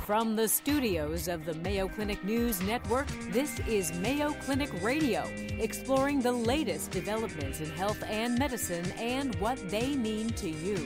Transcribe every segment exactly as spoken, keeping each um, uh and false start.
From the studios of the Mayo Clinic News Network, this is Mayo Clinic Radio, exploring the latest developments in health and medicine and what they mean to you.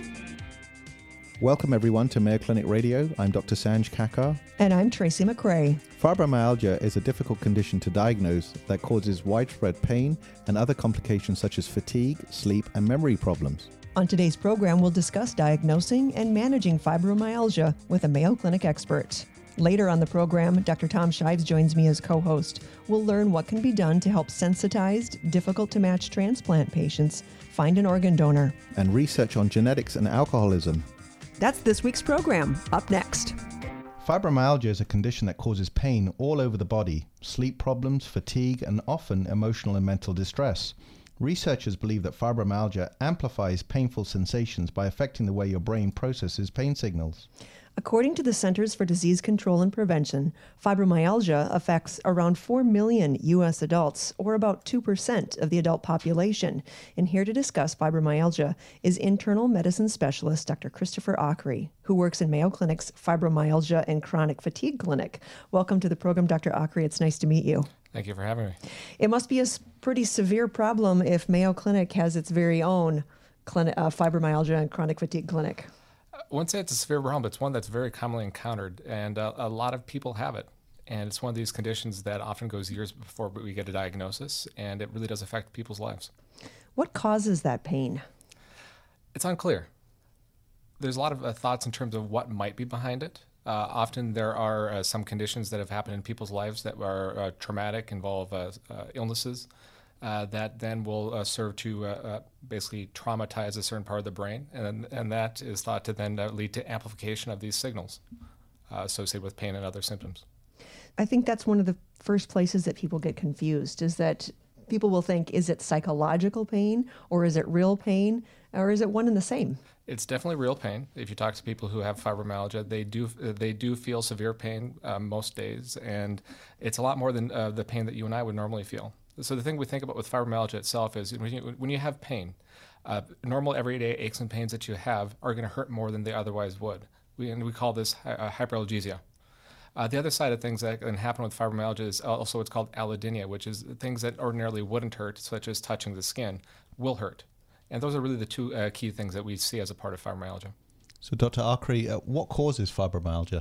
Welcome everyone to Mayo Clinic Radio. I'm Doctor Sanj Kakar. And I'm Tracy McRae. Fibromyalgia is a difficult condition to diagnose that causes widespread pain and other complications such as fatigue, sleep, and memory problems. On today's program, we'll discuss diagnosing and managing fibromyalgia with a Mayo Clinic expert. Later on the program, Doctor Tom Shives joins me as co-host. We'll learn what can be done to help sensitized, difficult-to-match transplant patients find an organ donor. And research on genetics and alcoholism. That's this week's program. Up next. Fibromyalgia is a condition that causes pain all over the body, sleep problems, fatigue, and often emotional and mental distress. Researchers believe that fibromyalgia amplifies painful sensations by affecting the way your brain processes pain signals. According to the Centers for Disease Control and Prevention, fibromyalgia affects around four million U S adults, or about two percent of the adult population. And here to discuss fibromyalgia is internal medicine specialist Doctor Christopher Ockery, who works in Mayo Clinic's Fibromyalgia and Chronic Fatigue Clinic. Welcome to the program, Doctor Ockery. It's nice to meet you. Thank you for having me. It must be a pretty severe problem if Mayo Clinic has its very own clinic, uh, fibromyalgia and chronic fatigue clinic. I wouldn't say it's a severe problem, but it's one that's very commonly encountered, and uh, a lot of people have it. And it's one of these conditions that often goes years before we get a diagnosis, and it really does affect people's lives. What causes that pain? It's unclear. There's a lot of uh, thoughts in terms of what might be behind it. Uh, often there are uh, some conditions that have happened in people's lives that are uh, traumatic, involve uh, uh, illnesses, uh, that then will uh, serve to uh, uh, basically traumatize a certain part of the brain, and, and that is thought to then uh, lead to amplification of these signals uh, associated with pain and other symptoms. I think that's one of the first places that people get confused, is that people will think, is it psychological pain, or is it real pain, or is it one and the same? It's definitely real pain. If you talk to people who have fibromyalgia, they do they do feel severe pain uh, most days, and it's a lot more than uh, the pain that you and I would normally feel. So the thing we think about with fibromyalgia itself is when you, when you have pain, uh, normal everyday aches and pains that you have are going to hurt more than they otherwise would. We, and we call this uh, hyperalgesia. Uh, the other side of things that can happen with fibromyalgia is also what's called allodynia, which is things that ordinarily wouldn't hurt, such as touching the skin, will hurt. And those are really the two uh, key things that we see as a part of fibromyalgia. So Doctor Ockery, uh, what causes fibromyalgia?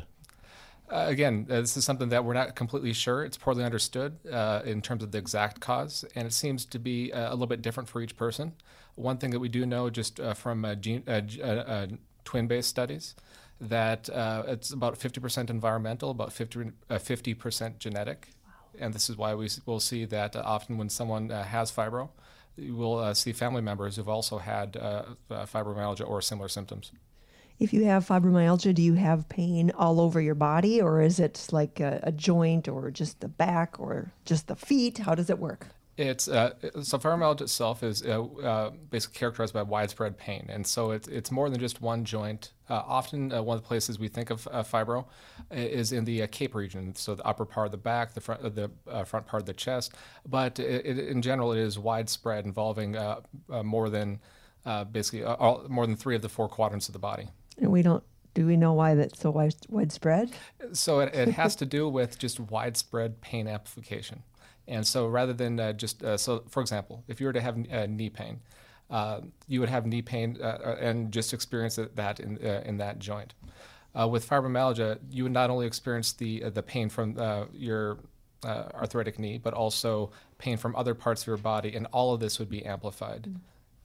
Uh, again, uh, this is something that we're not completely sure. It's poorly understood uh, in terms of the exact cause, and it seems to be uh, a little bit different for each person. One thing that we do know just uh, from uh, gene, uh, uh, uh, twin-based studies, that uh, it's about fifty percent environmental, about fifty percent genetic. Wow. And this is why we will see that uh, often when someone uh, has fibro, we'll uh, see family members who've also had uh, uh, fibromyalgia or similar symptoms. If you have fibromyalgia, do you have pain all over your body, or is it like a, a joint, or just the back, or just the feet? How does it work? It's uh, so fibromyalgia itself is uh, uh, basically characterized by widespread pain, and so it's it's more than just one joint. Uh, often, uh, one of the places we think of uh, fibro is in the uh, cape region, so the upper part of the back, the front, uh, the uh, front part of the chest. But it, it, in general, it is widespread, involving uh, uh, more than uh, basically uh, all, more than three of the four quadrants of the body. And we don't. Do we know why that's so wide, widespread? So it, it has to do with just widespread pain amplification. And so rather than uh, just, uh, so for example, if you were to have uh, knee pain, uh, you would have knee pain uh, and just experience that in, uh, in that joint. Uh, with fibromyalgia, you would not only experience the, uh, the pain from uh, your uh, arthritic knee, but also pain from other parts of your body, and all of this would be amplified. Mm-hmm.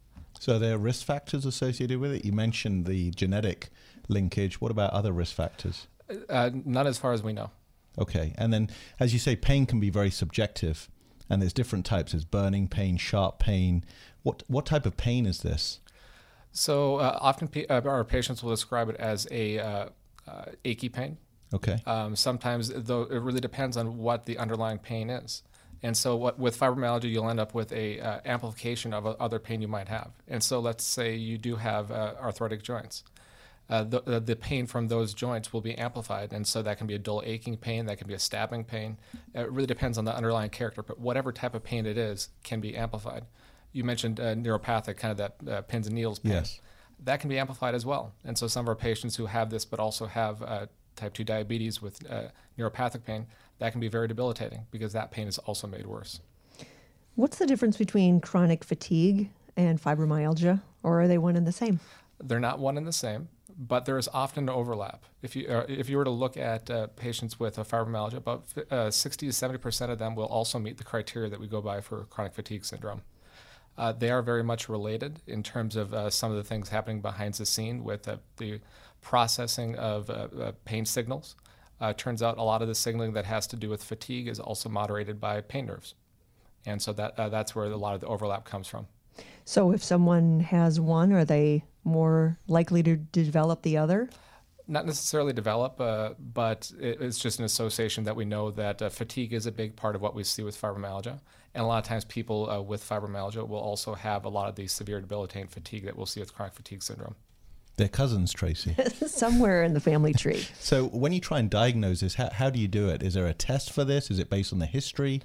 So there are risk factors associated with it? You mentioned the genetic linkage. What about other risk factors? Uh, none as far as we know. Okay. And then, as you say, pain can be very subjective, and there's different types. There's burning pain, sharp pain. What what type of pain is this? So uh, often pa- uh, our patients will describe it as a uh, uh, achy pain. Okay. Um, sometimes, though, it really depends on what the underlying pain is. And so what, with fibromyalgia, you'll end up with a uh, amplification of uh, other pain you might have. And so let's say you do have uh, arthritic joints. Uh, the, uh, the pain from those joints will be amplified, and so that can be a dull aching pain, that can be a stabbing pain. It really depends on the underlying character, but whatever type of pain it is can be amplified. You mentioned uh, neuropathic, kind of that uh, pins and needles pain. Yes. That can be amplified as well. And so some of our patients who have this but also have uh, type two diabetes, with uh, neuropathic pain, that can be very debilitating because that pain is also made worse. What's the difference between chronic fatigue and fibromyalgia, or are they one and the same? They're not one and the same, but there is often an overlap. If you uh, if you were to look at uh, patients with uh, fibromyalgia, about uh, sixty to seventy percent of them will also meet the criteria that we go by for chronic fatigue syndrome. Uh, they are very much related in terms of uh, some of the things happening behind the scene with uh, the processing of uh, uh, pain signals. Uh, turns out a lot of the signaling that has to do with fatigue is also moderated by pain nerves. And so that uh, that's where a lot of the overlap comes from. So if someone has one, are they more likely to develop the other? Not necessarily develop, uh, but it, it's just an association that we know that uh, fatigue is a big part of what we see with fibromyalgia. And a lot of times people uh, with fibromyalgia will also have a lot of the severe debilitating fatigue that we'll see with chronic fatigue syndrome. They're cousins, Tracy. Somewhere in the family tree. So when you try and diagnose this, how, how do you do it? Is there a test for this? Is it based on the history?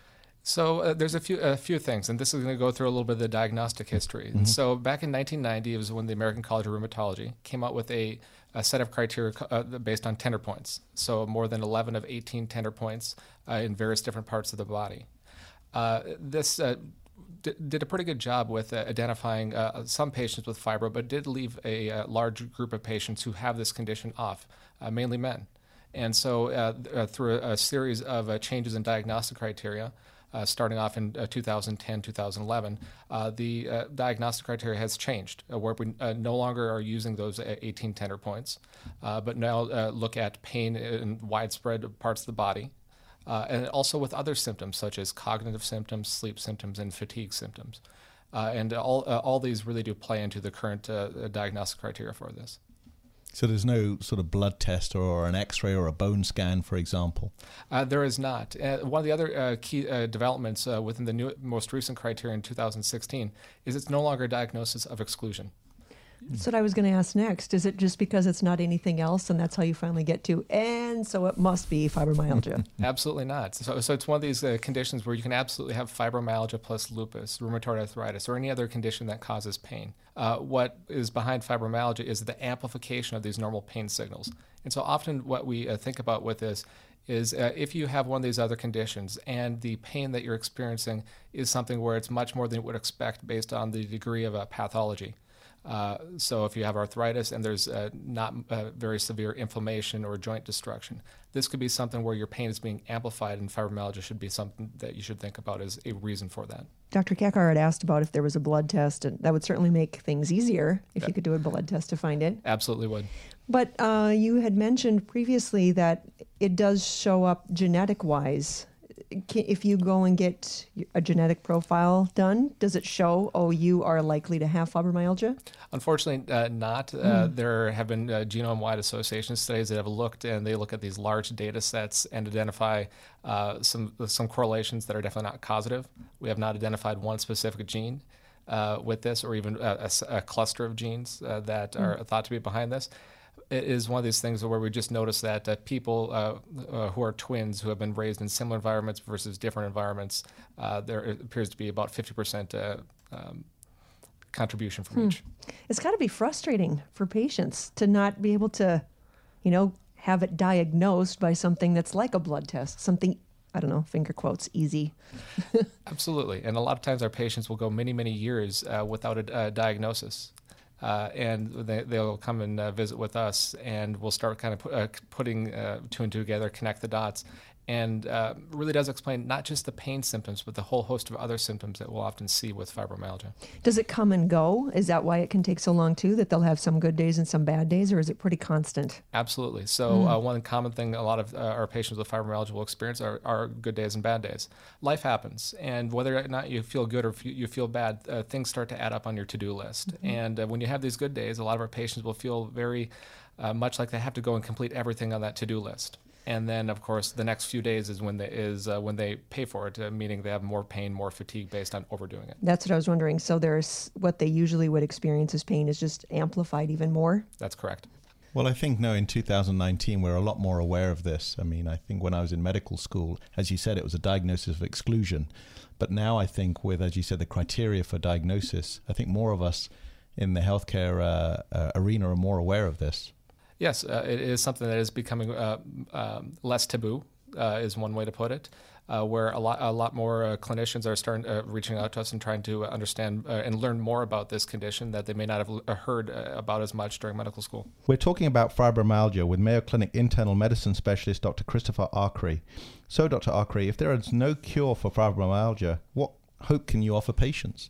So uh, there's a few a few things, and this is going to go through a little bit of the diagnostic history. Mm-hmm. And so back in nineteen ninety, it was when the American College of Rheumatology came out with a, a set of criteria uh, based on tender points. So more than eleven of eighteen tender points uh, in various different parts of the body. Uh, this uh, d- did a pretty good job with uh, identifying uh, some patients with fibro, but did leave a, a large group of patients who have this condition off, uh, mainly men. And so uh, uh, through a, a series of uh, changes in diagnostic criteria, Uh, starting off in uh, two thousand ten, two thousand eleven, uh, the uh, diagnostic criteria has changed, uh, where we uh, no longer are using those eighteen tender points, uh, but now uh, look at pain in widespread parts of the body, uh, and also with other symptoms such as cognitive symptoms, sleep symptoms, and fatigue symptoms. Uh, and all, uh, all these really do play into the current uh, diagnostic criteria for this. So there's no sort of blood test or an X-ray or a bone scan, for example? Uh, there is not. Uh, one of the other uh, key uh, developments uh, within the new, most recent criteria in two thousand sixteen is it's no longer a diagnosis of exclusion. That's what I was going to ask next. Is it just because it's not anything else, and that's how you finally get to, and so it must be fibromyalgia? Absolutely not. So, so it's one of these uh, conditions where you can absolutely have fibromyalgia plus lupus, rheumatoid arthritis, or any other condition that causes pain. Uh, what is behind fibromyalgia is the amplification of these normal pain signals. And so often what we uh, think about with this is uh, if you have one of these other conditions and the pain that you're experiencing is something where it's much more than you would expect based on the degree of uh, pathology. Uh, so if you have arthritis and there's uh, not uh, very severe inflammation or joint destruction, this could be something where your pain is being amplified, and fibromyalgia should be something that you should think about as a reason for that. Doctor Kakar had asked about if there was a blood test, and that would certainly make things easier if yeah. you could do a blood test to find it. Absolutely would. But uh, you had mentioned previously that it does show up genetic-wise. If you go and get a genetic profile done, does it show, oh, you are likely to have fibromyalgia? Unfortunately, uh, not. Mm. Uh, there have been uh, genome-wide association studies that have looked, and they look at these large data sets and identify uh, some some correlations that are definitely not causative. We have not identified one specific gene uh, with this, or even a, a, a cluster of genes uh, that mm. are thought to be behind this. It is one of these things where we just notice that uh, people uh, uh, who are twins who have been raised in similar environments versus different environments, uh, there appears to be about fifty percent uh, um, contribution from hmm. each. It's got to be frustrating for patients to not be able to, you know, have it diagnosed by something that's like a blood test, something, I don't know, finger quotes, easy. Absolutely. And a lot of times our patients will go many, many years uh, without a, a diagnosis. Uh, and they, they'll come and uh, visit with us, and we'll start kind of pu- uh, putting uh, two and two together, connect the dots, and uh, really does explain not just the pain symptoms, but the whole host of other symptoms that we'll often see with fibromyalgia. Does it come and go? Is that why it can take so long, too, that they'll have some good days and some bad days, or is it pretty constant? Absolutely. So mm. uh, one common thing a lot of uh, our patients with fibromyalgia will experience are, are good days and bad days. Life happens, and whether or not you feel good or if you feel bad, uh, things start to add up on your to-do list. Mm-hmm. And uh, when you have these good days, a lot of our patients will feel very uh, much like they have to go and complete everything on that to-do list. And then, of course, the next few days is when they, is, uh, when they pay for it, uh, meaning they have more pain, more fatigue based on overdoing it. That's what I was wondering. So there's what they usually would experience as pain is just amplified even more? That's correct. Well, I think, no, in two thousand nineteen, we're a lot more aware of this. I mean, I think when I was in medical school, as you said, it was a diagnosis of exclusion. But now I think with, as you said, the criteria for diagnosis, I think more of us in the healthcare uh, uh, arena are more aware of this. Yes, uh, it is something that is becoming uh, um, less taboo, uh, is one way to put it, uh, where a lot a lot more uh, clinicians are starting uh, reaching out to us and trying to understand uh, and learn more about this condition that they may not have l- heard uh, about as much during medical school. We're talking about fibromyalgia with Mayo Clinic internal medicine specialist Doctor Christopher Arkwright. So, Doctor Arkwright, if there is no cure for fibromyalgia, what hope can you offer patients?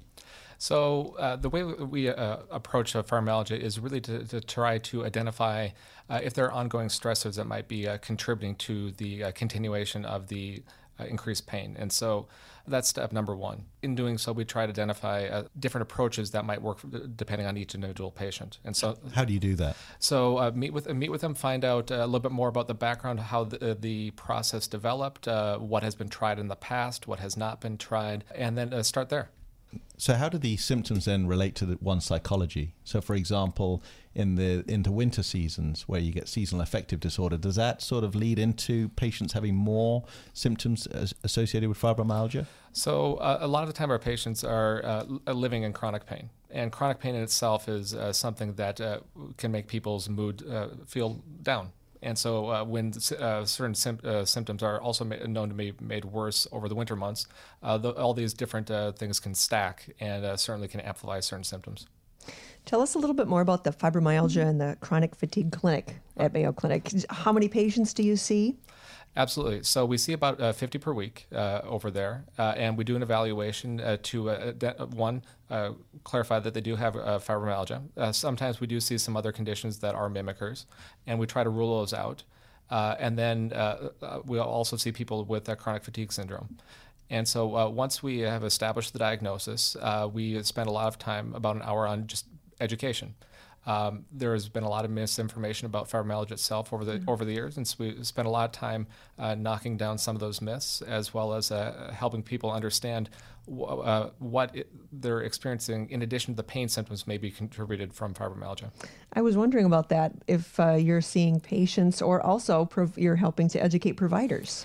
So uh, the way we uh, approach uh, fibromyalgia is really to, to try to identify uh, if there are ongoing stressors that might be uh, contributing to the uh, continuation of the uh, increased pain. And so that's step number one. In doing so, we try to identify uh, different approaches that might work depending on each individual patient. And so, how do you do that? So uh, meet with uh, meet with them, find out a little bit more about the background, how the, uh, the process developed, uh, what has been tried in the past, what has not been tried, and then uh, start there. So how do the symptoms then relate to the, one's psychology? So, for example, in the into winter seasons where you get seasonal affective disorder, does that sort of lead into patients having more symptoms as, associated with fibromyalgia? So uh, a lot of the time our patients are uh, living in chronic pain. And chronic pain in itself is uh, something that uh, can make people's mood uh, feel down. And so uh, when uh, certain sim- uh, symptoms are also ma- known to be made worse over the winter months, uh, the, all these different uh, things can stack and uh, certainly can amplify certain symptoms. Tell us a little bit more about the fibromyalgia and the chronic fatigue clinic at Mayo Clinic. How many patients do you see? Absolutely. So we see about uh, fifty per week uh, over there, uh, and we do an evaluation uh, to, uh, de- one, uh, clarify that they do have uh, fibromyalgia. Uh, sometimes we do see some other conditions that are mimickers, and we try to rule those out. Uh, and then uh, uh, we also see people with uh, chronic fatigue syndrome. And so uh, once we have established the diagnosis, uh, we spend a lot of time, about an hour, on just education. Um, there has been a lot of misinformation about fibromyalgia itself over the mm-hmm. over the years, and so we spent a lot of time uh, knocking down some of those myths, as well as uh, helping people understand w- uh, what it, they're experiencing in addition to the pain symptoms may be contributed from fibromyalgia. I was wondering about that, if uh, you're seeing patients or also prov- you're helping to educate providers.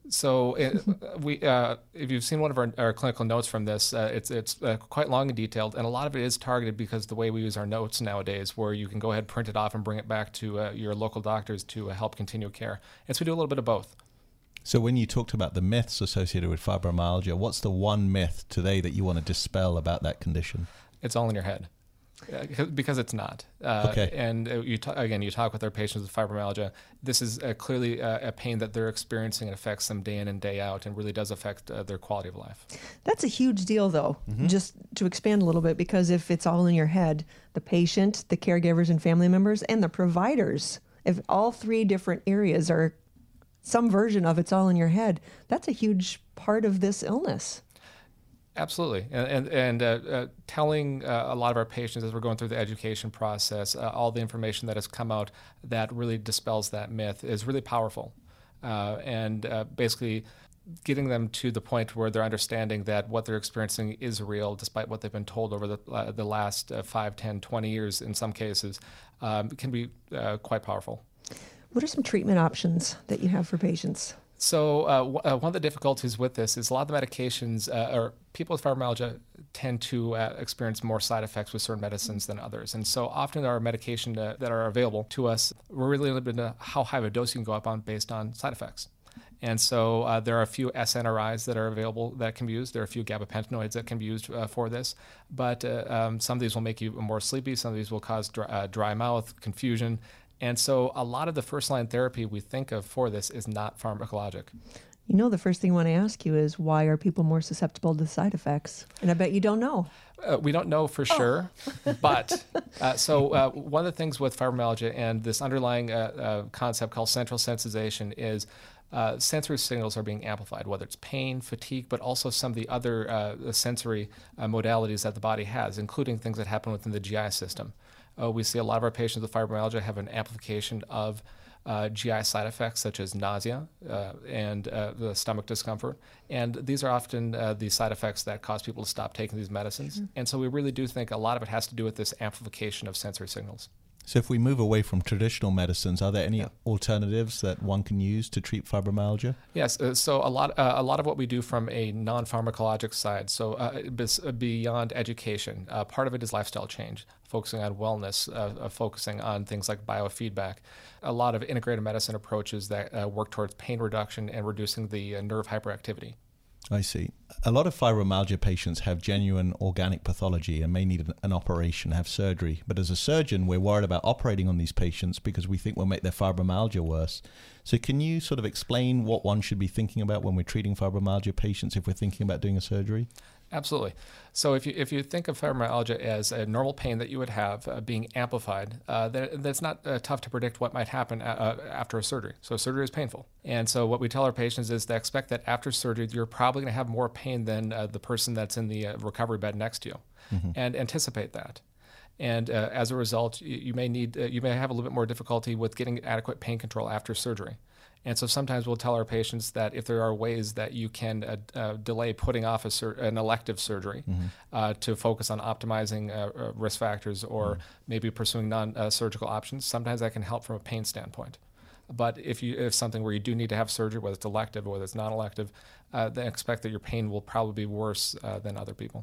So it, we, uh, if you've seen one of our, our clinical notes from this, uh, it's it's uh, quite long and detailed, and a lot of it is targeted because the way we use our notes nowadays, where you can go ahead, print it off, and bring it back to uh, your local doctors to uh, help continue care. And so we do a little bit of both. So when you talked about the myths associated with fibromyalgia, what's the one myth today that you want to dispel about that condition? It's all in your head. Uh, because it's not. Uh, okay. And uh, you t- again, you talk with our patients with fibromyalgia. This is uh, clearly uh, a pain that they're experiencing and affects them day in and day out, and really does affect uh, their quality of life. That's a huge deal, though, mm-hmm. just to expand a little bit, because if it's all in your head, the patient, the caregivers and family members, and the providers, if all three different areas are some version of it's all in your head, that's a huge part of this illness. Absolutely, and and, and uh, uh, telling uh, a lot of our patients as we're going through the education process, uh, all the information that has come out that really dispels that myth is really powerful, uh, and uh, basically getting them to the point where they're understanding that what they're experiencing is real, despite what they've been told over the uh, the last uh, five, ten, twenty years in some cases, um, can be uh, quite powerful. What are some treatment options that you have for patients? So uh, w- uh, one of the difficulties with this is a lot of the medications, uh, or people with fibromyalgia tend to uh, experience more side effects with certain medicines than others. And so often our medication uh, that are available to us, we're really limited to how high of a dose you can go up on based on side effects. And so uh, there are a few S N R Is that are available that can be used. There are a few gabapentinoids that can be used uh, for this. But uh, um, some of these will make you more sleepy. Some of these will cause dry, uh, dry mouth, confusion. And so a lot of the first-line therapy we think of for this is not pharmacologic. You know, the first thing I want to ask you is, why are people more susceptible to side effects? And I bet you don't know. Uh, we don't know for sure, oh. but uh, so uh, one of the things with fibromyalgia and this underlying uh, uh, concept called central sensitization is uh, sensory signals are being amplified, whether it's pain, fatigue, but also some of the other uh, sensory uh, modalities that the body has, including things that happen within the G I system. Uh, we see a lot of our patients with fibromyalgia have an amplification of uh, G I side effects such as nausea uh, and uh, the stomach discomfort. And these are often uh, the side effects that cause people to stop taking these medicines. Mm-hmm. And so we really do think a lot of it has to do with this amplification of sensory signals. So if we move away from traditional medicines, are there any yeah. alternatives that one can use to treat fibromyalgia? Yes, uh, so a lot uh, a lot of what we do from a non-pharmacologic side, so uh, beyond education, uh, part of it is lifestyle change, focusing on wellness, uh, uh, focusing on things like biofeedback, a lot of integrated medicine approaches that uh, work towards pain reduction and reducing the uh, nerve hyperactivity. I see. A lot of fibromyalgia patients have genuine organic pathology and may need an, an operation, have surgery. But as a surgeon, we're worried about operating on these patients because we think we'll make their fibromyalgia worse. So can you sort of explain what one should be thinking about when we're treating fibromyalgia patients if we're thinking about doing a surgery? Absolutely. So if you if you think of fibromyalgia as a normal pain that you would have uh, being amplified, uh, that, that's not uh, tough to predict what might happen uh, after a surgery. So surgery is painful. And so what we tell our patients is to expect that after surgery, you're probably going to have more pain than uh, the person that's in the uh, recovery bed next to you. Mm-hmm. And anticipate that. And uh, as a result, you, you may need uh, you may have a little bit more difficulty with getting adequate pain control after surgery. And so sometimes we'll tell our patients that if there are ways that you can uh, uh, delay putting off a sur- an elective surgery mm-hmm. uh, to focus on optimizing uh, uh, risk factors or mm-hmm. maybe pursuing non-surgical uh, options, sometimes that can help from a pain standpoint. But if you if something where you do need to have surgery, whether it's elective or whether it's non-elective, uh, then expect that your pain will probably be worse uh, than other people.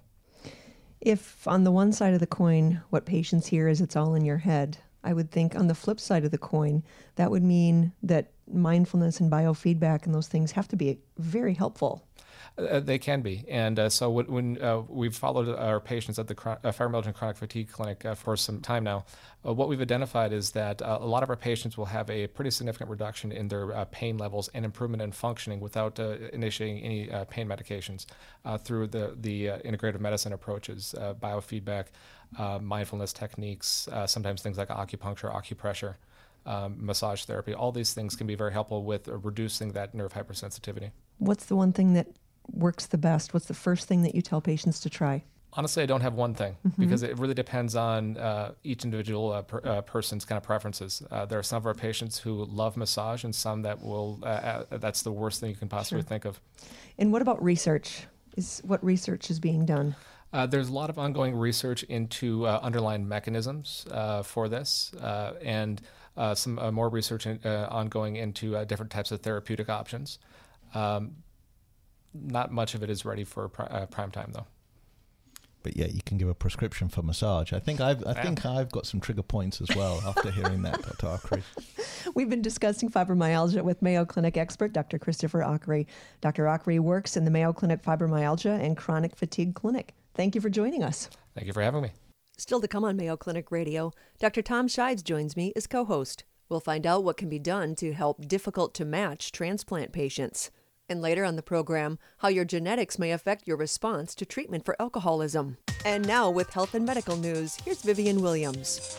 If on the one side of the coin, what patients hear is it's all in your head, I would think on the flip side of the coin, that would mean that mindfulness and biofeedback and those things have to be very helpful. Uh, they can be. And uh, so when, when uh, we've followed our patients at the Chron- uh, Fibromyalgia and Chronic Fatigue Clinic uh, for some time now, uh, what we've identified is that uh, a lot of our patients will have a pretty significant reduction in their uh, pain levels and improvement in functioning without uh, initiating any uh, pain medications uh, through the, the uh, integrative medicine approaches, uh, biofeedback, uh, mindfulness techniques, uh, sometimes things like acupuncture, acupressure, um, massage therapy. All these things can be very helpful with uh, reducing that nerve hypersensitivity. What's the one thing that works the best? What's the first thing that you tell patients to try? Honestly, I don't have one thing mm-hmm. because it really depends on uh, each individual uh, per, uh, person's kind of preferences. Uh, there are some of our patients who love massage and some that will, uh, uh, that's the worst thing you can possibly sure. think of. And what about research? Is what research is being done? Uh, there's a lot of ongoing research into uh, underlying mechanisms uh, for this uh, and uh, some uh, more research in, uh, ongoing into uh, different types of therapeutic options. Um, not much of it is ready for pri- uh, prime time, though. But yeah, you can give a prescription for massage. I think I've I yeah. think I've got some trigger points as well after hearing that, Doctor Akre. We've been discussing fibromyalgia with Mayo Clinic expert Doctor Christopher Akre. Doctor Akre works in the Mayo Clinic Fibromyalgia and Chronic Fatigue Clinic. Thank you for joining us. Thank you for having me. Still to come on Mayo Clinic Radio, Doctor Tom Shives joins me as co-host. We'll find out what can be done to help difficult-to-match transplant patients. And later on the program, how your genetics may affect your response to treatment for alcoholism. And now with health and medical news, here's Vivian Williams.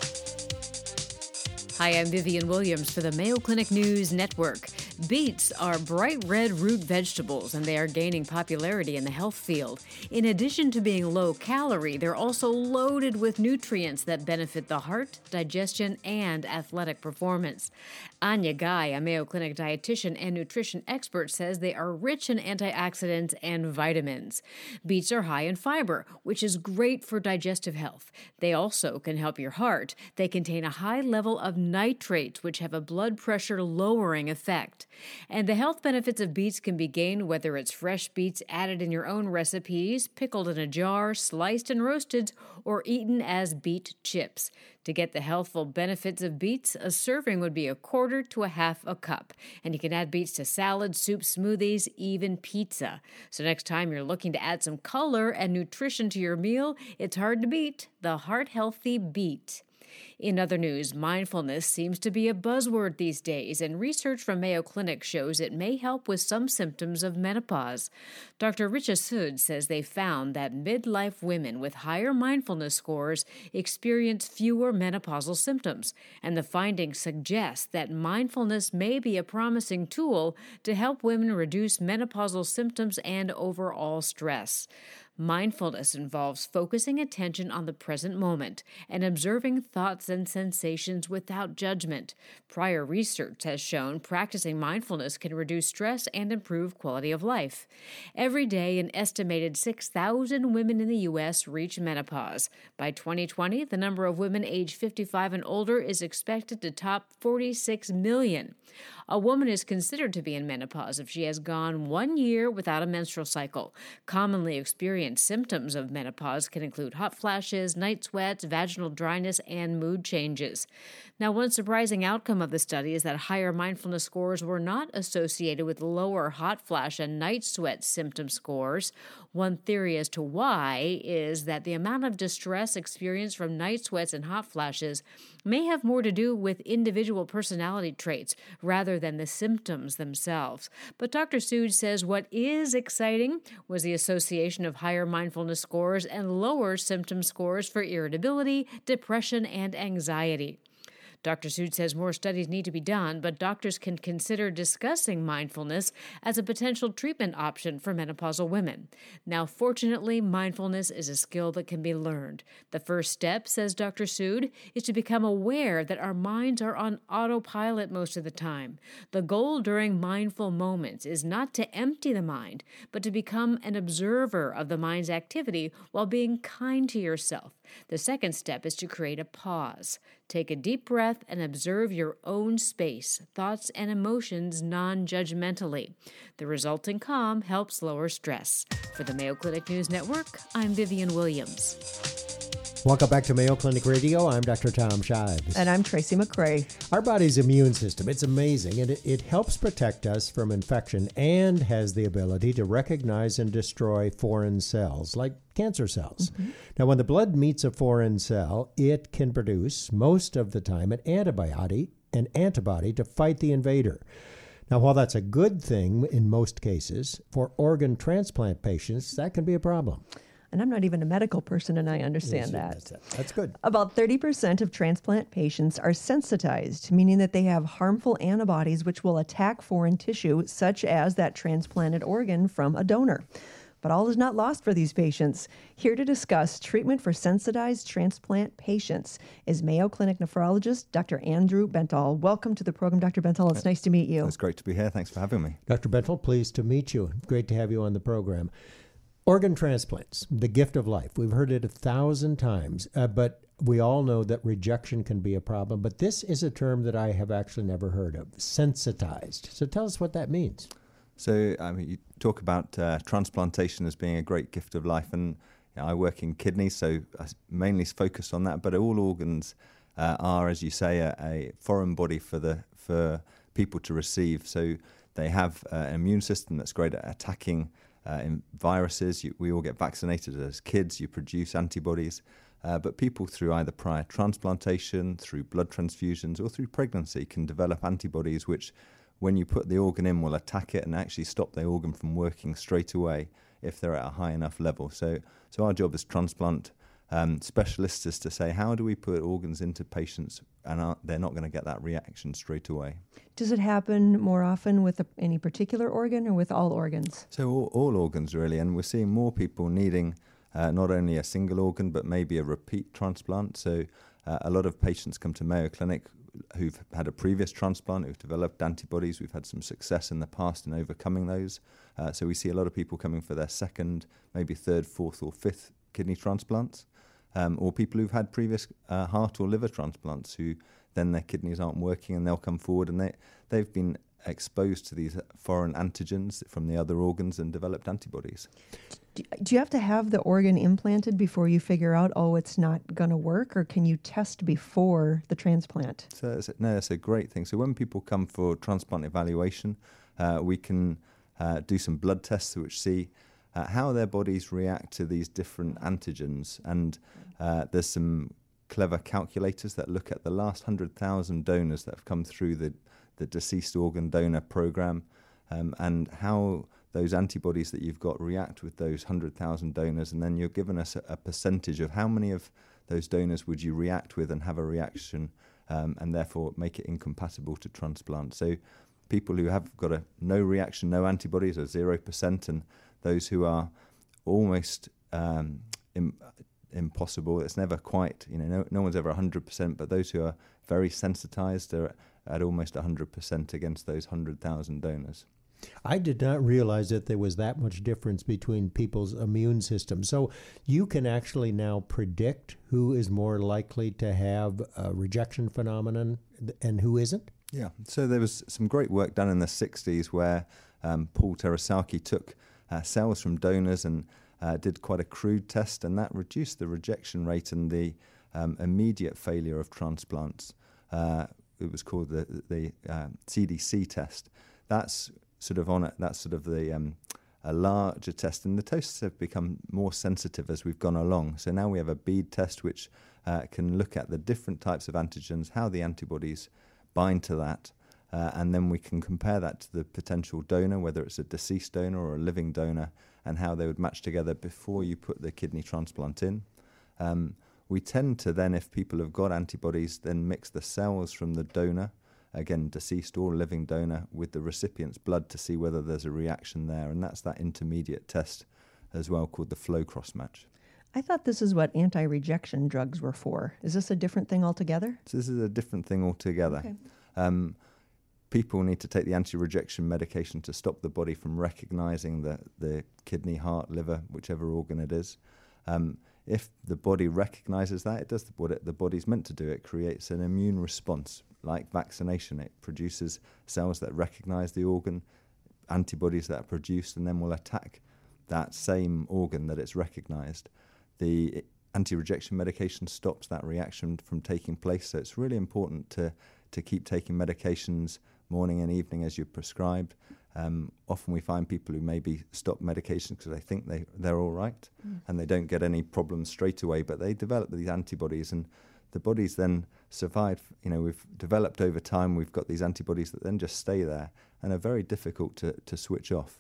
Hi, I'm Vivian Williams for the Mayo Clinic News Network. Beets are bright red root vegetables, and they are gaining popularity in the health field. In addition to being low-calorie, they're also loaded with nutrients that benefit the heart, digestion, and athletic performance. Anya Guy, a Mayo Clinic dietitian and nutrition expert, says they are rich in antioxidants and vitamins. Beets are high in fiber, which is great for digestive health. They also can help your heart. They contain a high level of nitrates, which have a blood pressure lowering effect. And the health benefits of beets can be gained whether it's fresh beets added in your own recipes, pickled in a jar, sliced and roasted, or eaten as beet chips. To get the healthful benefits of beets, a serving would be a quarter to a half a cup. And you can add beets to salads, soups, smoothies, even pizza. So next time you're looking to add some color and nutrition to your meal, it's hard to beat the heart-healthy beet. In other news, mindfulness seems to be a buzzword these days, and research from Mayo Clinic shows it may help with some symptoms of menopause. Doctor Richa Sood says they found that midlife women with higher mindfulness scores experience fewer menopausal symptoms, and the findings suggest that mindfulness may be a promising tool to help women reduce menopausal symptoms and overall stress. Mindfulness involves focusing attention on the present moment and observing thoughts, thoughts and sensations without judgment. Prior research has shown practicing mindfulness can reduce stress and improve quality of life. Every day, an estimated six thousand women in the U S reach menopause. By twenty twenty, the number of women aged fifty-five and older is expected to top forty-six million. A woman is considered to be in menopause if she has gone one year without a menstrual cycle. Commonly experienced symptoms of menopause can include hot flashes, night sweats, vaginal dryness, and mood changes. Now, one surprising outcome of the study is that higher mindfulness scores were not associated with lower hot flash and night sweat symptom scores. One theory as to why is that the amount of distress experienced from night sweats and hot flashes may have more to do with individual personality traits rather than the symptoms themselves. But Doctor Sood says what is exciting was the association of higher mindfulness scores and lower symptom scores for irritability, depression, and anxiety. Doctor Sood says more studies need to be done, but doctors can consider discussing mindfulness as a potential treatment option for menopausal women. Now, fortunately, mindfulness is a skill that can be learned. The first step, says Doctor Sood, is to become aware that our minds are on autopilot most of the time. The goal during mindful moments is not to empty the mind, but to become an observer of the mind's activity while being kind to yourself. The second step is to create a pause. Take a deep breath and observe your own space, thoughts, and emotions non-judgmentally. The resulting calm helps lower stress. For the Mayo Clinic News Network, I'm Vivian Williams. Welcome back to Mayo Clinic Radio. I'm Doctor Tom Shives. And I'm Tracy McCray. Our body's immune system, it's amazing, and it, it helps protect us from infection and has the ability to recognize and destroy foreign cells, like cancer cells. Mm-hmm. Now, when the blood meets a foreign cell, it can produce, most of the time, an antibody, an antibody to fight the invader. Now, while that's a good thing in most cases, for organ transplant patients, that can be a problem. And I'm not even a medical person, and I understand yes, that. That's, that's good. About thirty percent of transplant patients are sensitized, meaning that they have harmful antibodies which will attack foreign tissue, such as that transplanted organ from a donor. But all is not lost for these patients. Here to discuss treatment for sensitized transplant patients is Mayo Clinic nephrologist Doctor Andrew Bentall. Welcome to the program, Doctor Bentall. It's nice to meet you. It's great to be here. Thanks for having me. Doctor Bentall, pleased to meet you. Great to have you on the program. Organ transplants, the gift of life. We've heard it a thousand times, uh, but we all know that rejection can be a problem. But this is a term that I have actually never heard of, sensitized. So tell us what that means. So I mean, you talk about uh, transplantation as being a great gift of life, and you know, I work in kidneys, so I mainly focus on that. But all organs uh, are, as you say, a, a foreign body for the for people to receive. So they have uh, an immune system that's great at attacking Uh, in viruses. You, we all get vaccinated as kids, you produce antibodies, uh, but people through either prior transplantation, through blood transfusions, or through pregnancy can develop antibodies which, when you put the organ in, will attack it and actually stop the organ from working straight away if they're at a high enough level. So, so our job as transplant um, specialists is to say, how do we put organs into patients and are, they're not going to get that reaction straight away. Does it happen more often with a, any particular organ or with all organs? So all, all organs really, and we're seeing more people needing uh, not only a single organ but maybe a repeat transplant. So uh, a lot of patients come to Mayo Clinic who've had a previous transplant, who've developed antibodies. We've had some success in the past in overcoming those. Uh, so we see a lot of people coming for their second, maybe third, fourth or fifth kidney transplants. Um, or people who've had previous uh, heart or liver transplants who then their kidneys aren't working and they'll come forward and they, they've been exposed to these foreign antigens from the other organs and developed antibodies. Do, do you have to have the organ implanted before you figure out, oh, it's not going to work, or can you test before the transplant? So it's, no, it's a great thing. So when people come for transplant evaluation, uh, we can uh, do some blood tests which see Uh, how their bodies react to these different antigens. And uh, there's some clever calculators that look at the last one hundred thousand donors that have come through the, the deceased organ donor program um, and how those antibodies that you've got react with those one hundred thousand donors. And then you're given us a, a percentage of how many of those donors would you react with and have a reaction um, and therefore make it incompatible to transplant. So people who have got a no reaction, no antibodies are zero percent, and those who are almost um, im- impossible. It's never quite, you know, no, no one's ever one hundred percent, but those who are very sensitized are at almost one hundred percent against those one hundred thousand donors. I did not realize that there was that much difference between people's immune systems. So you can actually now predict who is more likely to have a rejection phenomenon and who isn't? Yeah, so there was some great work done in the sixties where um, Paul Terasaki took uh, cells from donors and uh, did quite a crude test, and that reduced the rejection rate and the um, immediate failure of transplants. Uh, it was called the, the uh, C D C test. That's sort of on it. That's sort of the um, a larger test, and the tests have become more sensitive as we've gone along. So now we have a bead test which uh, can look at the different types of antigens, how the antibodies bind to that, uh, and then we can compare that to the potential donor, whether it's a deceased donor or a living donor, and how they would match together before you put the kidney transplant in. Um, we tend to then, if people have got antibodies, then mix the cells from the donor, again, deceased or living donor, with the recipient's blood to see whether there's a reaction there. And that's that intermediate test as well, called the flow cross match. I thought this is what anti-rejection drugs were for. Is this a different thing altogether? So this is a different thing altogether. Okay. Um, people need to take the anti-rejection medication to stop the body from recognizing the, the kidney, heart, liver, whichever organ it is. Um, if the body recognizes that, it does what it, the body's meant to do. It creates an immune response. Like vaccination, it produces cells that recognize the organ, antibodies that are produced, and then will attack that same organ that it's recognized. The anti-rejection medication stops that reaction from taking place, so it's really important to, to keep taking medications morning and evening as you're prescribed. Um, often we find people who maybe stop medications because they think they, they're all right, mm. and they don't get any problems straight away, but they develop these antibodies, and the bodies then survive. You know, we've developed over time, we've got these antibodies that then just stay there and are very difficult to, to switch off.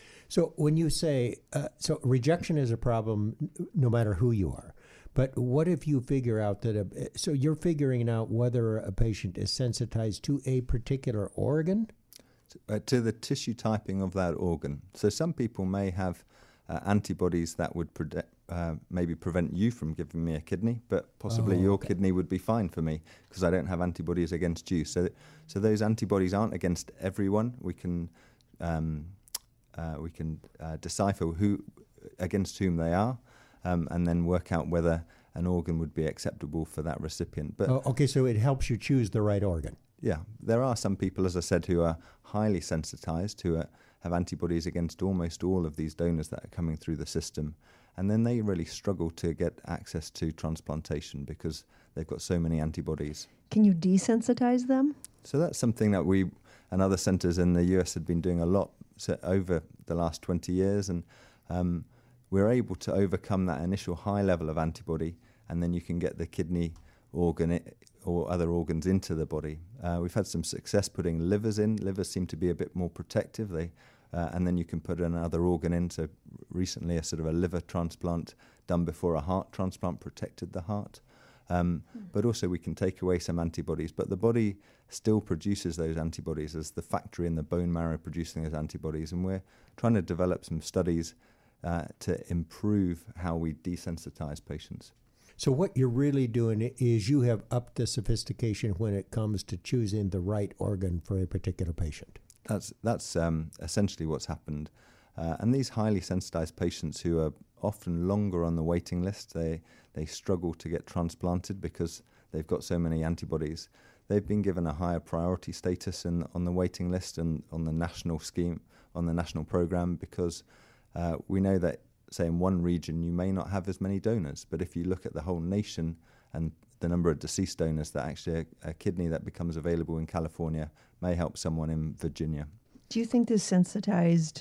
So when you say, uh, so rejection is a problem no matter who you are, but what if you figure out that, a, so you're figuring out whether a patient is sensitized to a particular organ? Uh, to the tissue typing of that organ. So some people may have uh, antibodies that would pre- uh, maybe prevent you from giving me a kidney, but possibly oh, your okay. kidney would be fine for me because I don't have antibodies against you. So, so those antibodies aren't against everyone. We can um, uh, we can uh, decipher who against whom they are, um, and then work out whether an organ would be acceptable for that recipient. But oh, okay, so it helps you choose the right organ. Yeah, there are some people, as I said, who are highly sensitized, who are, have antibodies against almost all of these donors that are coming through the system. And then they really struggle to get access to transplantation because they've got so many antibodies. Can you desensitize them? So that's something that we and other centers in the U S have been doing a lot so over the last twenty years. And um, we're able to overcome that initial high level of antibody, and then you can get the kidney organ I- or other organs into the body. Uh, we've had some success putting livers in. Livers seem to be a bit more protective. They, uh, and then you can put another organ in. So recently a sort of a liver transplant done before a heart transplant protected the heart. Um, mm. But also we can take away some antibodies. But the body still produces those antibodies as the factory in the bone marrow producing those antibodies. And we're trying to develop some studies uh, to improve how we desensitize patients. So what you're really doing is you have upped the sophistication when it comes to choosing the right organ for a particular patient. That's that's um, essentially what's happened. Uh, and these highly sensitized patients who are often longer on the waiting list, they, they struggle to get transplanted because they've got so many antibodies. They've been given a higher priority status in, on the waiting list and on the national scheme, on the national program, because uh, we know that say in one region you may not have as many donors, but if you look at the whole nation and the number of deceased donors, that actually a, a kidney that becomes available in California may help someone in Virginia. Do you think this sensitized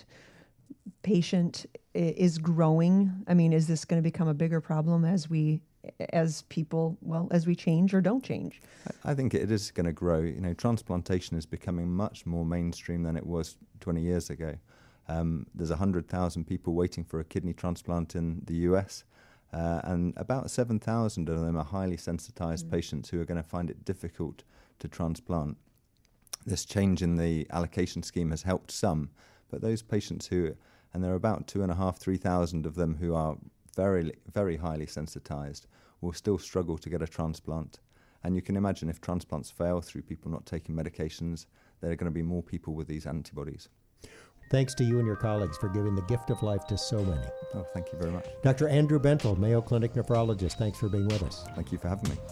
patient is growing? I mean, is this going to become a bigger problem as we, as people, well, as we change or don't change? I, I think it is going to grow. You know, transplantation is becoming much more mainstream than it was twenty years ago. Um, there's one hundred thousand people waiting for a kidney transplant in the U S, uh, and about seven thousand of them are highly sensitized mm. patients who are going to find it difficult to transplant. This change in the allocation scheme has helped some, but those patients who, and there are about two and a half, three thousand of them who are very, very highly sensitized will still struggle to get a transplant. And you can imagine if transplants fail through people not taking medications, there are going to be more people with these antibodies. Thanks to you and your colleagues for giving the gift of life to so many. Oh, thank you very much. Doctor Andrew Bentel, Mayo Clinic nephrologist, thanks for being with us. Thank you for having me.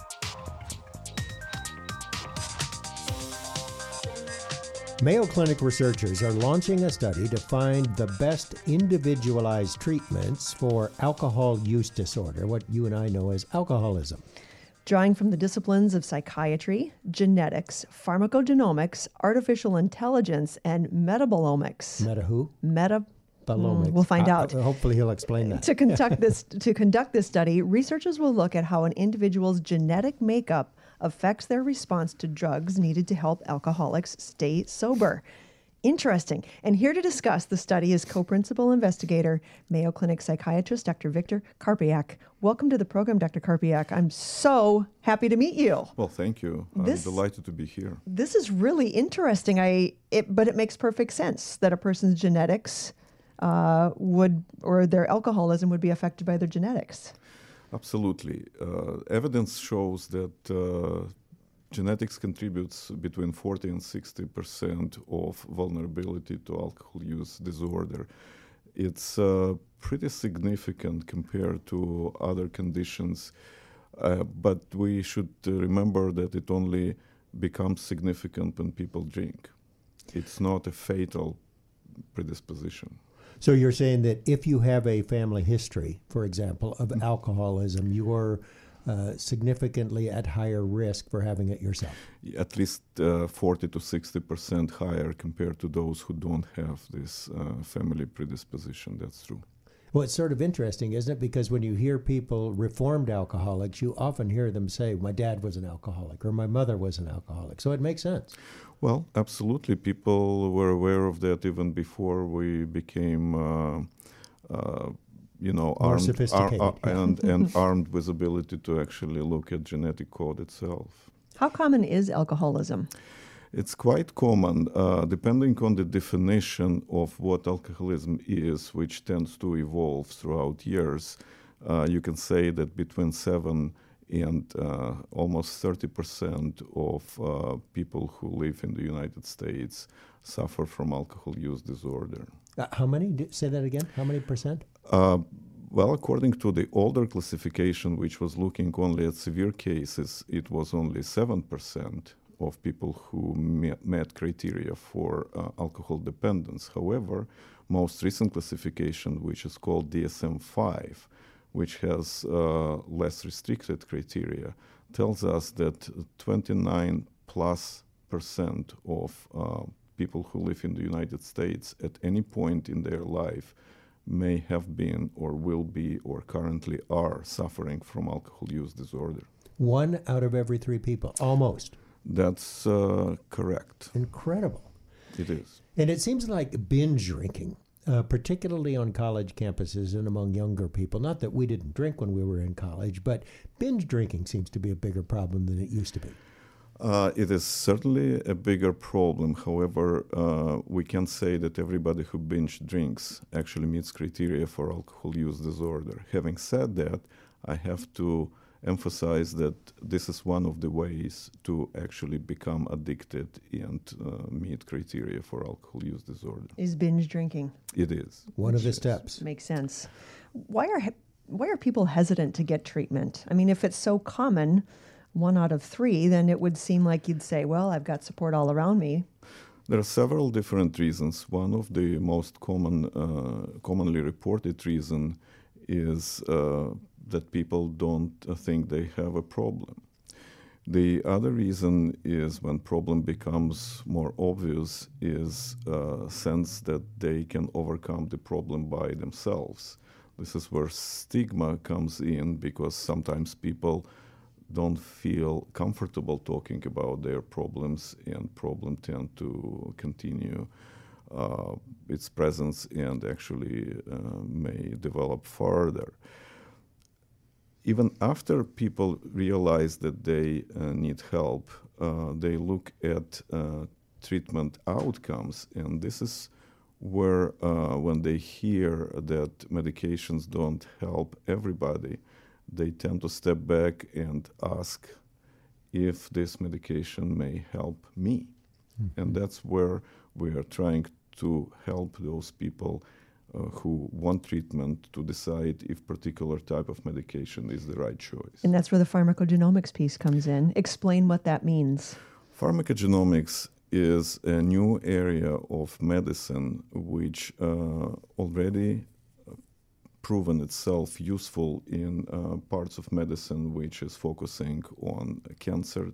Mayo Clinic researchers are launching a study to find the best individualized treatments for alcohol use disorder, what you and I know as alcoholism. Drawing from the disciplines of psychiatry, genetics, pharmacogenomics, artificial intelligence, and metabolomics. Meta who? Meta. Balomics. Mm, we'll find Uh, out. uh, hopefully he'll explain that. To conduct this to conduct this study, researchers will look at how an individual's genetic makeup affects their response to drugs needed to help alcoholics stay sober. Interesting. And here to discuss the study is co-principal investigator, Mayo Clinic psychiatrist, Doctor Victor Karpiak. Welcome to the program, Doctor Karpiak. I'm so happy to meet you. Well, thank you. This- I'm delighted to be here. This is really interesting. I it, but it makes perfect sense that a person's genetics uh, would, or their alcoholism would be affected by their genetics. Absolutely. Uh, evidence shows that uh, genetics contributes between forty and sixty percent of vulnerability to alcohol use disorder. It's uh, pretty significant compared to other conditions, uh, but we should uh, remember that it only becomes significant when people drink. It's not a fatal predisposition. So you're saying that if you have a family history, for example, of alcoholism, you are uh, significantly at higher risk for having it yourself. At least uh, forty to sixty percent higher compared to those who don't have this uh, family predisposition. That's true. Well, it's sort of interesting, isn't it? Because when you hear people, reformed alcoholics, you often hear them say, my dad was an alcoholic or my mother was an alcoholic. So it makes sense. Well, absolutely. People were aware of that even before we became, uh, uh, you know, More armed, sophisticated. ar- ar- and, and armed with ability to actually look at genetic code itself. How common is alcoholism? It's quite common, uh, depending on the definition of what alcoholism is, which tends to evolve throughout years. Uh, you can say that between seven and uh, almost thirty percent of uh, people who live in the United States suffer from alcohol use disorder. Uh, how many? D- Say that again. How many percent? Uh, well, according to the older classification, which was looking only at severe cases, it was only seven percent of people who met, met criteria for uh, alcohol dependence. However, most recent classification, which is called D S M five, which has uh, less restricted criteria, tells us that twenty-nine plus percent of uh, people who live in the United States at any point in their life may have been or will be or currently are suffering from alcohol use disorder. One out of every three people, almost. That's uh, correct. Incredible. It is. And it seems like binge drinking, uh, particularly on college campuses and among younger people, not that we didn't drink when we were in college, but binge drinking seems to be a bigger problem than it used to be. Uh, it is certainly a bigger problem. However, uh, we can't say that everybody who binge drinks actually meets criteria for alcohol use disorder. Having said that, I have to emphasize that this is one of the ways to actually become addicted and uh, meet criteria for alcohol use disorder. Is binge drinking? It is. One of the Yes. steps. Makes sense. Why are he- why are people hesitant to get treatment? I mean, if it's so common, one out of three, then it would seem like you'd say, well, I've got support all around me. There are several different reasons. One of the most common, uh, commonly reported reason is uh, that people don't uh, think they have a problem. The other reason is when problem becomes more obvious is a sense that they can overcome the problem by themselves. This is where stigma comes in, because sometimes people don't feel comfortable talking about their problems, and problem tend to continue uh, its presence and actually uh, may develop further. Even after people realize that they uh, need help, uh, they look at uh, treatment outcomes, and this is where uh, when they hear that medications don't help everybody, they tend to step back and ask if this medication may help me. Mm-hmm. And that's where we are trying to help those people uh, who want treatment to decide if particular type of medication is the right choice. And that's where the pharmacogenomics piece comes in. Explain what that means. Pharmacogenomics is a new area of medicine which uh, already proven itself useful in uh, parts of medicine which is focusing on cancer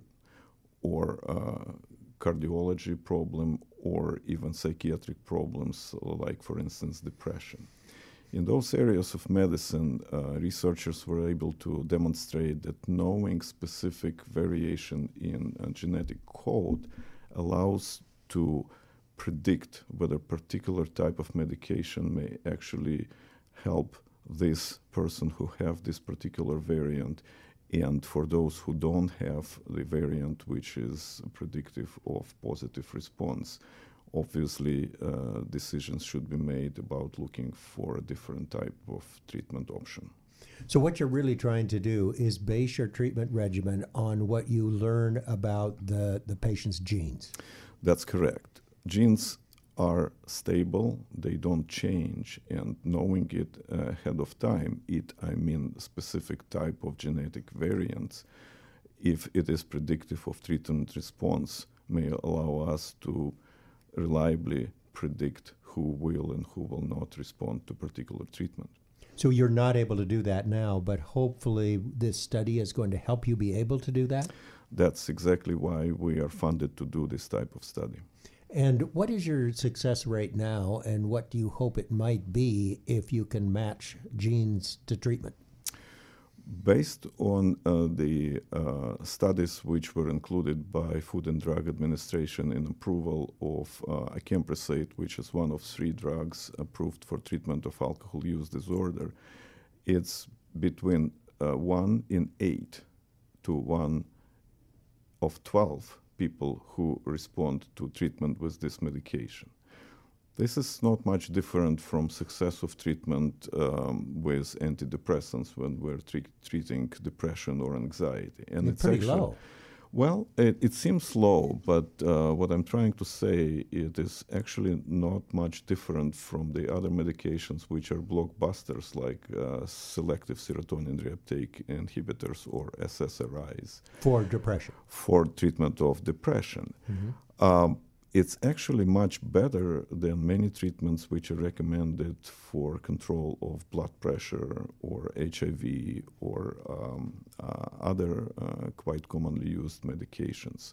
or uh, cardiology problem or even psychiatric problems like, for instance, depression. In those areas of medicine, uh, researchers were able to demonstrate that knowing specific variation in a genetic code allows to predict whether a particular type of medication may actually help this person who have this particular variant, and for those who don't have the variant which is predictive of positive response, obviously uh, decisions should be made about looking for a different type of treatment option. So what you're really trying to do is base your treatment regimen on what you learn about the, the patient's genes. That's correct. Genes are stable, they don't change, and knowing it uh, ahead of time, it, I mean specific type of genetic variants, if it is predictive of treatment response, may allow us to reliably predict who will and who will not respond to particular treatment. So you're not able to do that now, but hopefully this study is going to help you be able to do that? That's exactly why we are funded to do this type of study. And what is your success rate now, and what do you hope it might be if you can match genes to treatment? Based on uh, the uh, studies which were included by Food and Drug Administration in approval of uh, acamprosate, which is one of three drugs approved for treatment of alcohol use disorder, it's between uh, one in eight to one of twelve people who respond to treatment with this medication. This is not much different from success of treatment um, with antidepressants when we're tre- treating depression or anxiety. And it's pretty actually, low. Well, it, it seems low, but uh, what I'm trying to say, it is actually not much different from the other medications which are blockbusters like uh, selective serotonin reuptake inhibitors or S S R Is. For depression. For treatment of depression. Mm-hmm. Um, It's actually much better than many treatments which are recommended for control of blood pressure or H I V or um, uh, other uh, quite commonly used medications.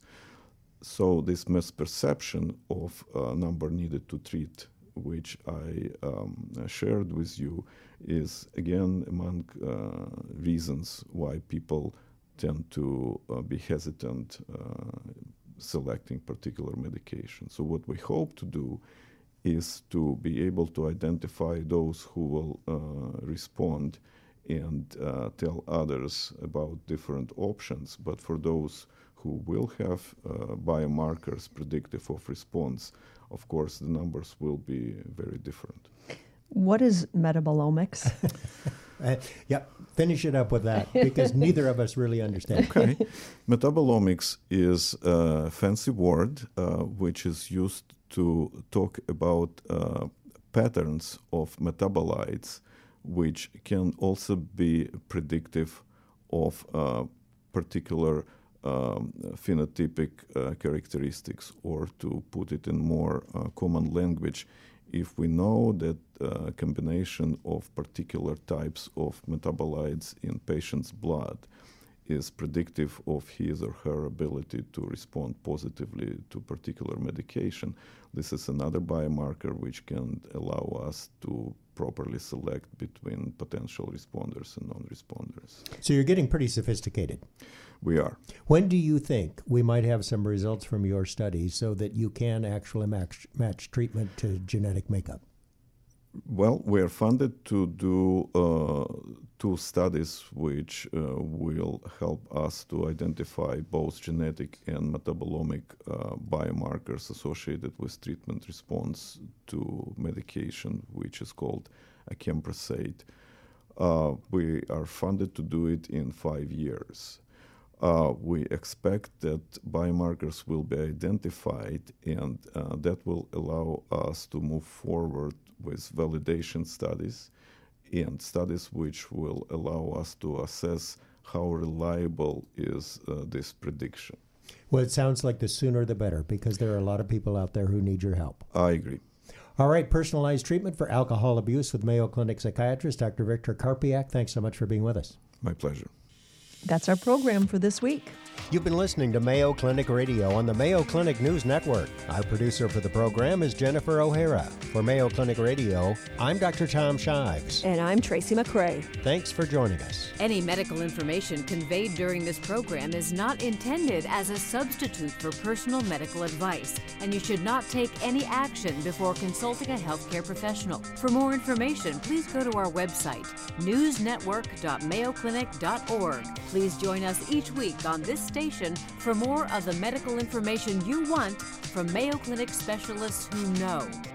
So this misperception of uh, number needed to treat, which I um, shared with you, is again among uh, reasons why people tend to uh, be hesitant uh, selecting particular medication. So what we hope to do is to be able to identify those who will uh, respond and uh, tell others about different options. But for those who will have uh, biomarkers predictive of response, of course, the numbers will be very different. What is metabolomics? Uh, yeah, finish it up with that, because neither of us really understand. Okay. Metabolomics is a fancy word uh, which is used to talk about uh, patterns of metabolites which can also be predictive of uh, particular um, phenotypic uh, characteristics, or to put it in more uh, common language, if we know that a uh, combination of particular types of metabolites in patient's blood is predictive of his or her ability to respond positively to particular medication, this is another biomarker which can allow us to properly select between potential responders and non-responders. So you're getting pretty sophisticated. We are. When do you think we might have some results from your study so that you can actually match, match treatment to genetic makeup? Well, we are funded to do uh, two studies which uh, will help us to identify both genetic and metabolomic uh, biomarkers associated with treatment response to medication, which is called acamprosate. Uh, we are funded to do it in five years. Uh, we expect that biomarkers will be identified, and uh, that will allow us to move forward with validation studies and studies which will allow us to assess how reliable is uh, this prediction. Well, it sounds like the sooner the better, because there are a lot of people out there who need your help. I agree. All right, personalized treatment for alcohol abuse with Mayo Clinic psychiatrist Doctor Victor Karpiak. Thanks so much for being with us. My pleasure. That's our program for this week. You've been listening to Mayo Clinic Radio on the Mayo Clinic News Network. Our producer for the program is Jennifer O'Hara. For Mayo Clinic Radio, I'm Doctor Tom Shives. And I'm Tracy McCray. Thanks for joining us. Any medical information conveyed during this program is not intended as a substitute for personal medical advice, and you should not take any action before consulting a healthcare professional. For more information, please go to our website, news network dot mayo clinic dot org. Please join us each week on this station for more of the medical information you want from Mayo Clinic specialists who know.